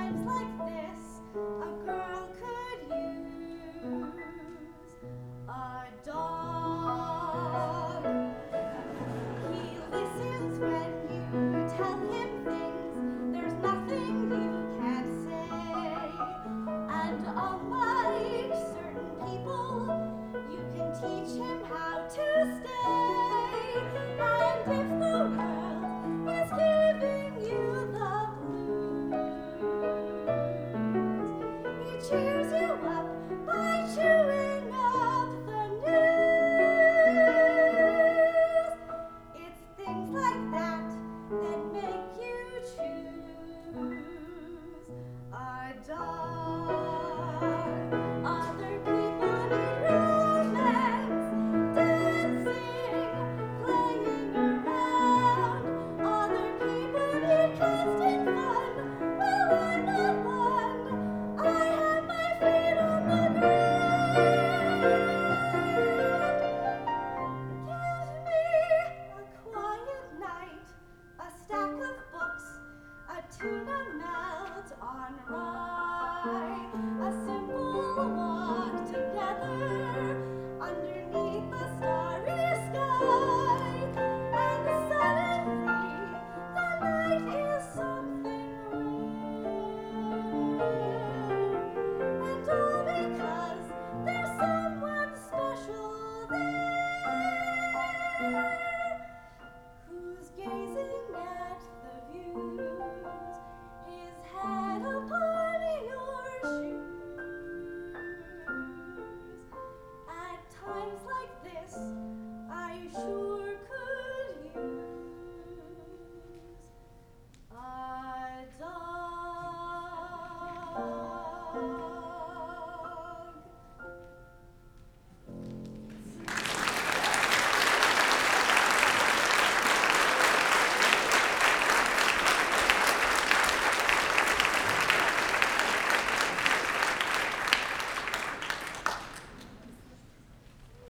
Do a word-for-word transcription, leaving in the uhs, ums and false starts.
times like this, a girl could use a dog. He listens when you tell him things. There's nothing you can't say. And unlike certain people, you can teach him how to stay. And if the world is giving you the blues, he cheers you up by choosing